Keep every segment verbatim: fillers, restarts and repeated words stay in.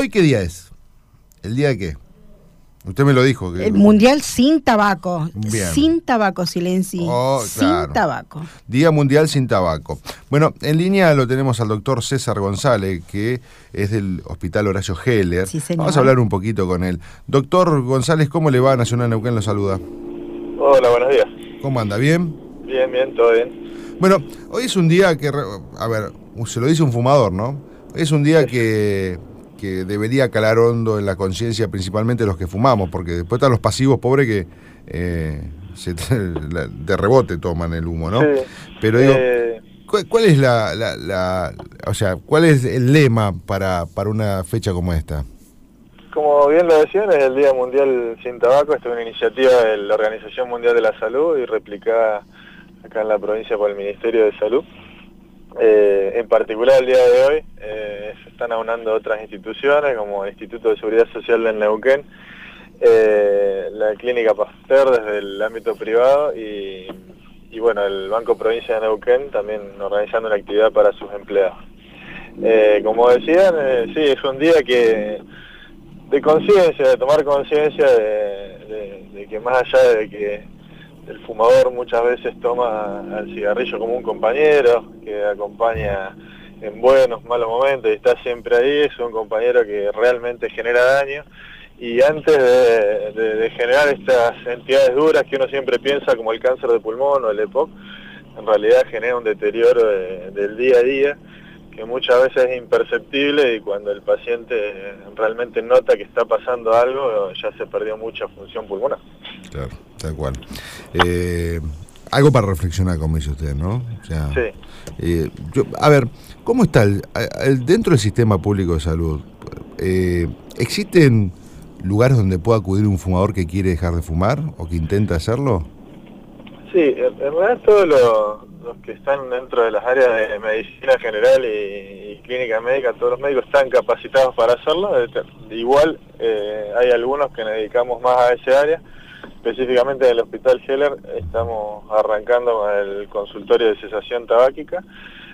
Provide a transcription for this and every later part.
¿Hoy qué día es? ¿El día de qué? Usted me lo dijo. Que... El mundial sin tabaco. Bien. Sin tabaco, Silenci. Oh, sin claro. tabaco. Día Mundial sin Tabaco. Bueno, en línea lo tenemos al doctor César González, que es del Hospital Horacio Heller. Sí, señor. Vamos a hablar un poquito con él. Doctor González, ¿cómo le va? Nacional Neuquén lo saluda. Hola, buenos días. ¿Cómo anda? ¿Bien? Bien, bien, todo bien. Bueno, hoy es un día que, a ver, se lo dice un fumador, ¿no? Es un día que, que debería calar hondo en la conciencia, principalmente los que fumamos, porque después están los pasivos pobres que eh, se, de rebote toman el humo, ¿no? Sí. Pero digo, Eh, ¿cuál, cuál es la, la, la, o sea, cuál es el lema para, para una fecha como esta? como bien lo decían, es el Día Mundial sin Tabaco. Esta es una iniciativa de la Organización Mundial de la Salud y replicada acá en la provincia por el Ministerio de Salud. Eh, en particular el día de hoy eh, se están aunando otras instituciones como el Instituto de Seguridad Social del Neuquén, eh, la Clínica Pasteur desde el ámbito privado y, y bueno, el Banco Provincia de Neuquén también organizando una actividad para sus empleados. Eh, como decían, eh, sí, es un día que de conciencia, de tomar conciencia de, de, de que más allá de que el fumador muchas veces toma al cigarrillo como un compañero que acompaña en buenos, malos momentos y está siempre ahí, es un compañero que realmente genera daño, y antes de, de, de generar estas entidades duras que uno siempre piensa como el cáncer de pulmón o el E P O C, en realidad genera un deterioro de, del día a día que muchas veces es imperceptible, y cuando el paciente realmente nota que está pasando algo, ya se perdió mucha función pulmonar. Claro, tal cual. Eh, algo para reflexionar, como dice usted, ¿no? O sea, sí. Eh, yo, a ver, ¿cómo está el, el, dentro del sistema público de salud? Eh, ¿Existen lugares donde pueda acudir un fumador que quiere dejar de fumar o que intenta hacerlo? Sí, en realidad todos los, los que están dentro de las áreas de medicina general y, y clínica médica, todos los médicos están capacitados para hacerlo. Igual eh, hay algunos que nos dedicamos más a ese área. Específicamente en el Hospital Heller estamos arrancando con el consultorio de cesación tabáquica,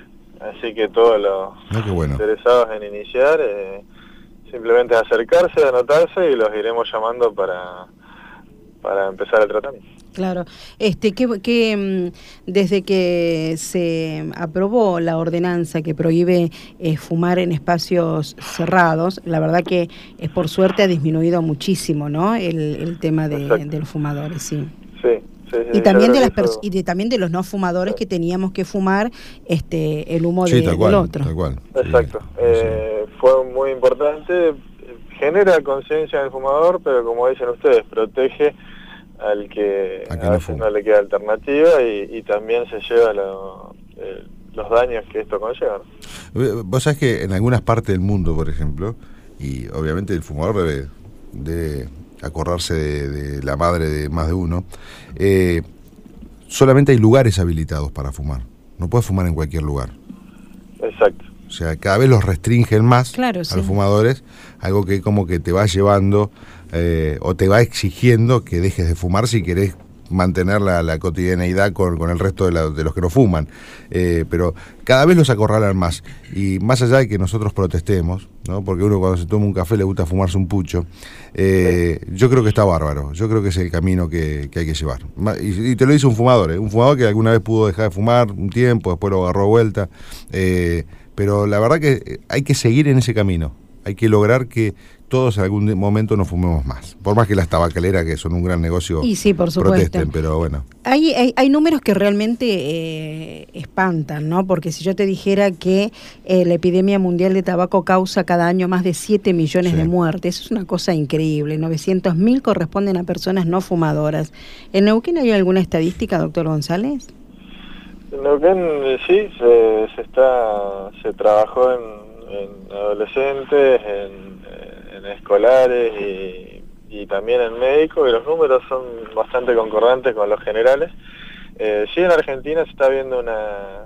así que todos los no, qué bueno. interesados en iniciar, eh, simplemente acercarse, anotarse y los iremos llamando para, para empezar el tratamiento. Claro, este, que, que desde que se aprobó la ordenanza que prohíbe eh, fumar en espacios cerrados, la verdad que es por suerte ha disminuido muchísimo, ¿no? El, el tema de, de los fumadores, sí. Sí, sí, sí. Y también de las eso... y de, también de los no fumadores que teníamos que fumar este el humo sí, de, tal cual, del otro. Tal cual. Exacto. Sí, eh, sí. Fue muy importante. Genera conciencia del fumador, pero como dicen ustedes, protege al que a, a, a veces no le queda alternativa y, y también se lleva lo, eh, los daños que esto conlleva. Vos sabés que en algunas partes del mundo, por ejemplo, y obviamente el fumador debe, debe acordarse de, de la madre de más de uno, eh, solamente hay lugares habilitados para fumar. No puedes fumar en cualquier lugar. Exacto. O sea, cada vez los restringen más, claro, a sí. los fumadores, algo que como que te va llevando eh, o te va exigiendo que dejes de fumar si querés mantener la, la cotidianeidad con, con el resto de, la, de los que no fuman. Eh, pero cada vez los acorralan más. Y más allá de que nosotros protestemos, ¿no? Porque uno cuando se toma un café le gusta fumarse un pucho, eh, sí. Yo creo que está bárbaro. Yo creo que es el camino que, que hay que llevar. Y, y te lo dice un fumador, ¿eh? Un fumador que alguna vez pudo dejar de fumar un tiempo, después lo agarró vuelta. Eh, pero la verdad que hay que seguir en ese camino. Hay que lograr que todos en algún momento no fumemos más. Por más que las tabacaleras, que son un gran negocio, y sí, por supuesto. protesten, pero bueno. Hay, hay, hay números que realmente eh, espantan, ¿no? Porque si yo te dijera que eh, la epidemia mundial de tabaco causa cada año más de siete millones sí. de muertes, eso es una cosa increíble. novecientos mil corresponden a personas no fumadoras. ¿En Neuquén hay alguna estadística, doctor González? En Neuquén sí, se, se, está, se trabajó en, en adolescentes, en... en escolares y, y también en médicos, y los números son bastante concordantes con los generales. Eh, sí, en Argentina se está viendo una,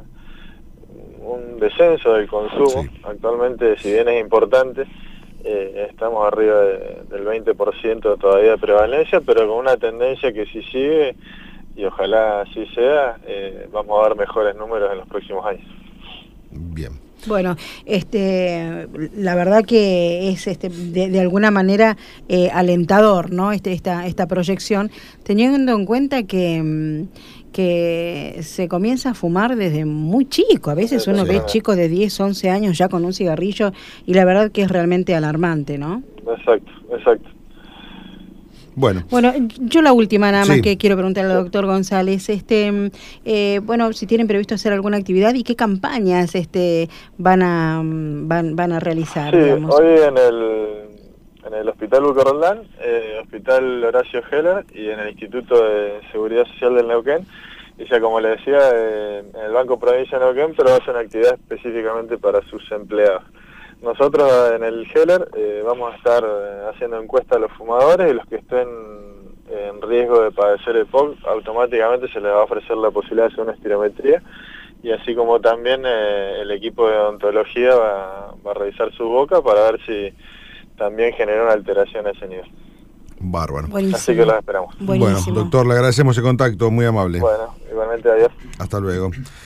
un descenso del consumo. Sí. Actualmente, si bien es importante, eh, estamos arriba de, del veinte por ciento todavía de prevalencia, pero con una tendencia que si sigue, y ojalá así sea, eh, vamos a ver mejores números en los próximos años. Bien. Bueno, este, la verdad que es este, de, de alguna manera eh, alentador, ¿no? Este, esta, esta proyección, teniendo en cuenta que, que se comienza a fumar desde muy chico. A veces uno ve chicos de diez, once años ya con un cigarrillo y la verdad que es realmente alarmante, ¿no? Exacto, exacto. Bueno. Bueno, yo la última nada más Sí. que quiero preguntarle al doctor González, este, eh, bueno, si tienen previsto hacer alguna actividad y qué campañas este van a van, van a realizar, Sí, digamos. hoy en el, en el Hospital Buco Roldán, eh, Hospital Horacio Heller y en el Instituto de Seguridad Social del Neuquén, y ya como le decía, eh, en el Banco Provincia de Neuquén, pero hacen actividad específicamente para sus empleados. Nosotros en el Heller eh, vamos a estar eh, haciendo encuestas a los fumadores y los que estén en riesgo de padecer E P O C, automáticamente se les va a ofrecer la posibilidad de hacer una espirometría, y así como también eh, el equipo de odontología va, va a revisar su boca para ver si también genera una alteración a ese nivel. Bárbaro. Buenísimo. Así que los esperamos. Buenísimo. Bueno, doctor, le agradecemos el contacto, muy amable. Bueno, igualmente, adiós. Hasta luego.